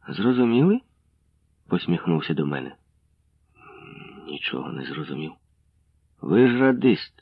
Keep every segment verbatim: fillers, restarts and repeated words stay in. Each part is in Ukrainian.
Зрозуміли? Посміхнувся до мене. Нічого не зрозумів. Ви ж радист.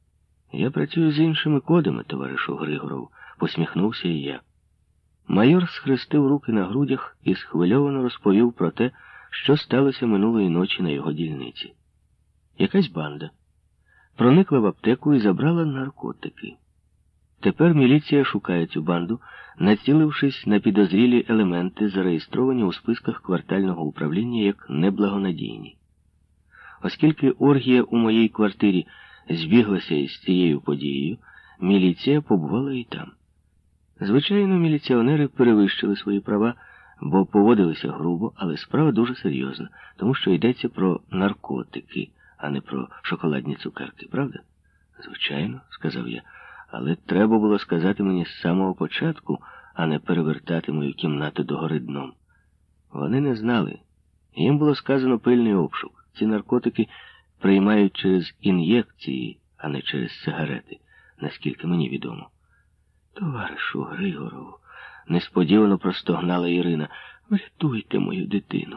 Я працюю з іншими кодами, товаришу Григоров, посміхнувся і я. Майор схрестив руки на грудях і схвильовано розповів про те, що сталося минулої ночі на його дільниці. Якась банда проникла в аптеку і забрала наркотики. Тепер міліція шукає цю банду, націлившись на підозрілі елементи, зареєстровані у списках квартального управління як неблагонадійні. Оскільки оргія у моїй квартирі збіглася із цією подією, міліція побувала і там. Звичайно, міліціонери перевищили свої права, бо поводилися грубо, але справа дуже серйозна, тому що йдеться про наркотики, а не про шоколадні цукерки, правда? Звичайно, сказав я, але треба було сказати мені з самого початку, а не перевертати мою кімнату догори дном. Вони не знали. Їм було сказано пильний обшук. Ці наркотики приймають через ін'єкції, а не через сигарети, наскільки мені відомо. Товаришу Григорову, несподівано простогнала Ірина, врятуйте мою дитину.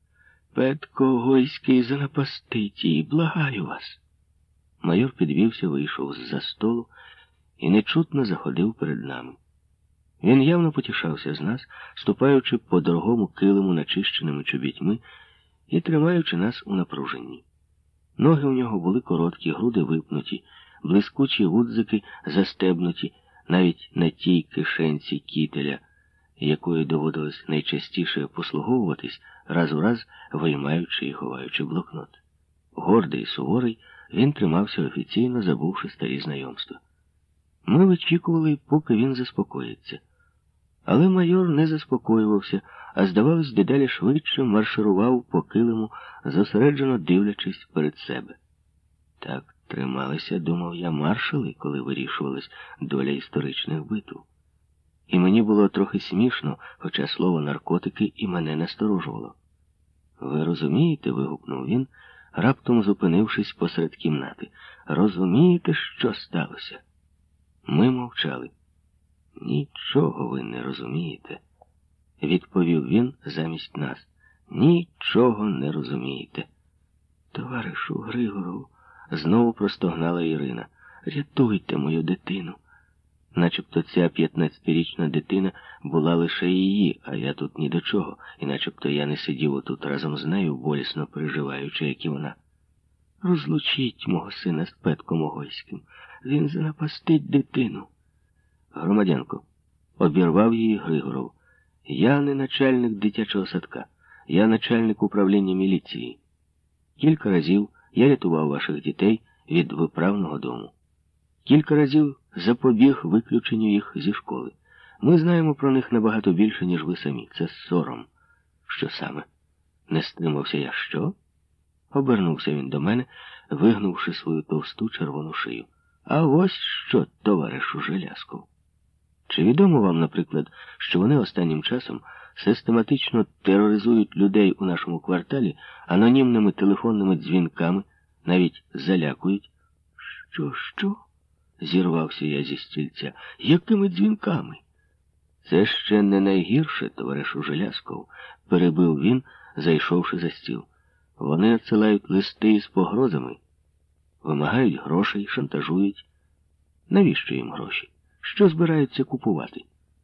Петко Гойський занапастить її, благаю вас. Майор підвівся, вийшов з-за столу і нечутно заходив перед нами. Він явно потішався з нас, ступаючи по дорогому килиму начищеними чобітьми і тримаючи нас у напруженні. Ноги у нього були короткі, груди випнуті, блискучі гудзики застебнуті, навіть на тій кишенці кітеля, якою доводилось найчастіше послуговуватись, раз у раз виймаючи і ховаючи блокнот. Гордий і суворий, він тримався офіційно, забувши старі знайомства. Ми вичікували, поки він заспокоїться. Але майор не заспокоювався, а, здавалось, дедалі швидше марширував по килиму, зосереджено дивлячись перед себе. Так трималися, думав я, маршали, коли вирішувалась доля історичних битв. І мені було трохи смішно, хоча слово «наркотики» і мене насторожувало. «Ви розумієте?» — вигукнув він, раптом зупинившись посеред кімнати. «Розумієте, що сталося?» Ми мовчали. «Нічого ви не розумієте», — відповів він замість нас. «Нічого не розумієте». «Товаришу Григоров», — знову простогнала Ірина, — «рятуйте мою дитину». Начебто ця п'ятнадцятирічна дитина була лише її, а я тут ні до чого, і начебто я не сидів отут разом з нею, болісно переживаючи, як і вона. «Розлучіть мого сина з Петком Огойським. Він занапастить дитину». «Громадянко», — обірвав її Григоров, — «я не начальник дитячого садка, я начальник управління міліції. Кілька разів я рятував ваших дітей від виправного дому. Кілька разів запобіг виключенню їх зі школи. Ми знаємо про них набагато більше, ніж ви самі. Це сором». «Що саме?» Не стримався я. «Що?» Обернувся він до мене, вигнувши свою товсту червону шию. «А ось що, товаришу Желязков. Чи відомо вам, наприклад, що вони останнім часом систематично тероризують людей у нашому кварталі анонімними телефонними дзвінками, навіть залякують?» «Що, що?» Зірвався я зі стільця. «Якими дзвінками?» «Це ще не найгірше, товаришу Желязков», — перебив він, зайшовши за стіл. «Вони надсилають листи із погрозами, вимагають грошей, шантажують. Навіщо їм гроші? Що збираються купувати?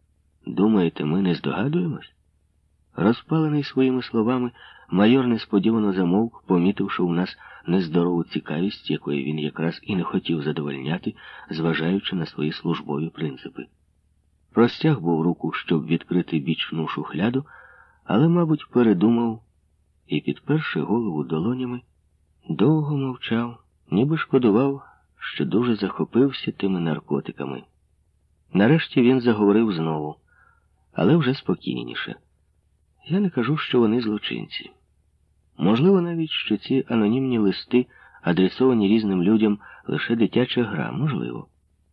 Думаєте, ми не здогадуємось?» Розпалений своїми словами, майор несподівано замовк, помітивши у нас нездорову цікавість, якої він якраз і не хотів задовольняти, зважаючи на свої службові принципи. Простяг був руку, щоб відкрити бічну шухляду, але, мабуть, передумав і, підперши голову долонями, довго мовчав, ніби шкодував, що дуже захопився тими наркотиками. Нарешті він заговорив знову, але вже спокійніше. «Я не кажу, що вони злочинці. Можливо навіть, що ці анонімні листи, адресовані різним людям, лише дитяча гра, можливо.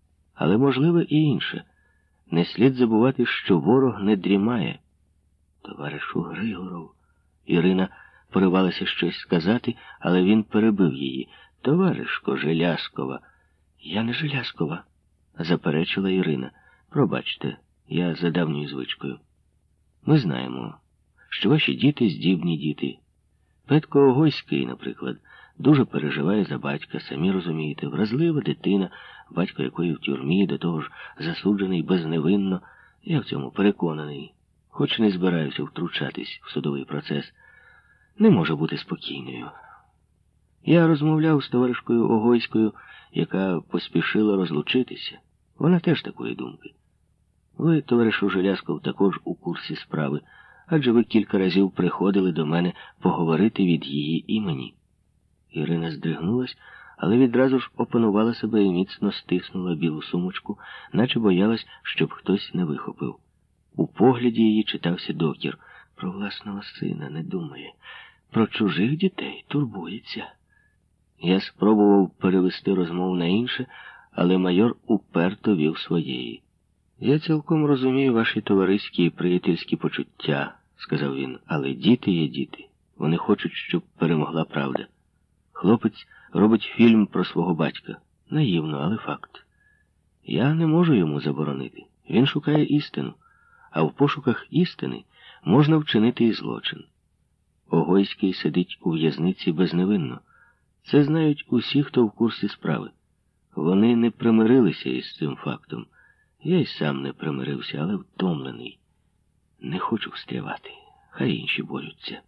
Але можливо і інше. Не слід забувати, що ворог не дрімає». «Товаришу Григоров», Ірина поривалася щось сказати, але він перебив її. «Товаришко Желязкова». «Я не Желязкова», — заперечила Ірина. «Пробачте, я за давньою звичкою. Ми знаємо, що ваші діти здібні діти. Петко Огойський, наприклад, дуже переживає за батька, самі розумієте, вразлива дитина, батько якої в тюрмі, до того ж засуджений безневинно. Я в цьому переконаний, хоч не збираюся втручатись в судовий процес, не може бути спокійною. Я розмовляв з товаришкою Огойською, яка поспішила розлучитися. Вона теж такої думки. Ви, товаришу Желязков, також у курсі справи, адже ви кілька разів приходили до мене поговорити від її імені. Ірина здригнулась, але відразу ж опанувала себе і міцно стиснула білу сумочку, наче боялась, щоб хтось не вихопив. У погляді її читався докір. Про власного сина не думає, про чужих дітей турбується. Я спробував перевести розмову на інше, але майор уперто вів своєї. «Я цілком розумію ваші товариські і приятельські почуття», — сказав він, — «але діти є діти. Вони хочуть, щоб перемогла правда. Хлопець робить фільм про свого батька. Наївно, але факт. Я не можу йому заборонити. Він шукає істину, а в пошуках істини можна вчинити і злочин. Огойський сидить у в'язниці безневинно. Це знають усі, хто в курсі справи. Вони не примирилися із цим фактом. Я й сам не примирився, але втомлений. Не хочу встрявати. Хай інші борються».